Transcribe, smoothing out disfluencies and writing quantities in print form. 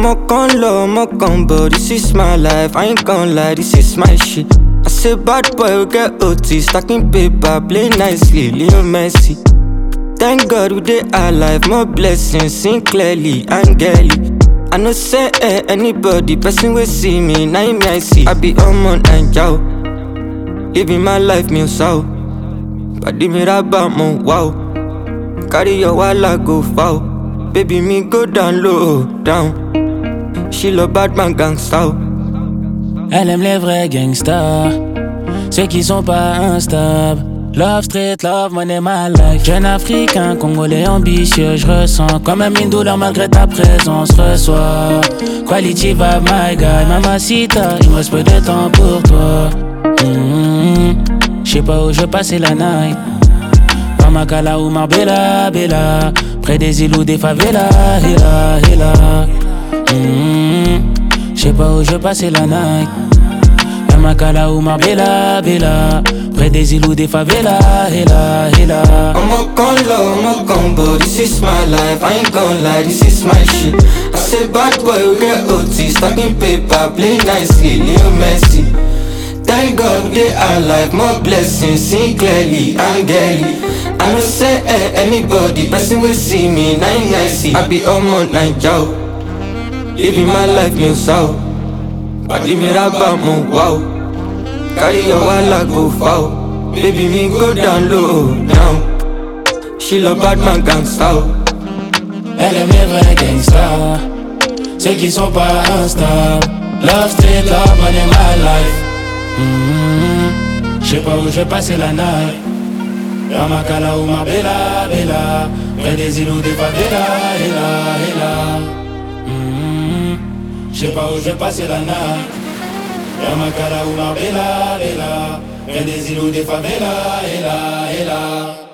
I'm a combo, this is my life, I ain't gon' lie, this is my shit. I say bad boy, we get OT, stacking paper, play nicely, Leo Messi. Thank God we dey alive, more blessings, sing clearly, angelic. I no say anybody, person will see me, now me I see. I be on and yow, living my life, me so. Body me rabba mo wow, carry your walla go foul. Baby me go down low, down. She love bad man gangsta. Elle aime les vrais gangsters, ceux qui sont pas instables. Love street, love money, my life. Jeune africain, congolais ambitieux, je ressens quand même une douleur malgré ta présence. Reçois quality vibe, my guy, mamacita, il me reste peu de temps pour toi. J'sais pas où je vais passer la night. Pamakala ou Marbella, Bella, près des îles ou des favelas, hela, hela. J'sais pas où je vais passer la night. Pamakala ou Marbella, Bella, près des îles ou des favelas, hela, hela. I'm a combo, this is my life, I ain't gon' lie, this is my shit. I say bad boy, we get OT, stacking paper, play nicely, Leo Messi. Thank God we dey alive, more blessings, sing clearly, angelic. I no say anybody, person will see me, now I see. I be on and yow, living my life, me so. Body me rabba mo wow, carry your walla go foul. Baby me go down low, down. She love bad man gangsta. Elle aime les vrais gangsters, ceux qui sont pas instables. Love street, love money, my life. J'sais pas où je vais passer la night. Pamakala ou Marbella, Bella, près des îles ou des favelas, hela, hela. J'sais pas où je vais passer la night. Pamakala ou Marbella, Bella, près des îles ou des favelas, hela, hela.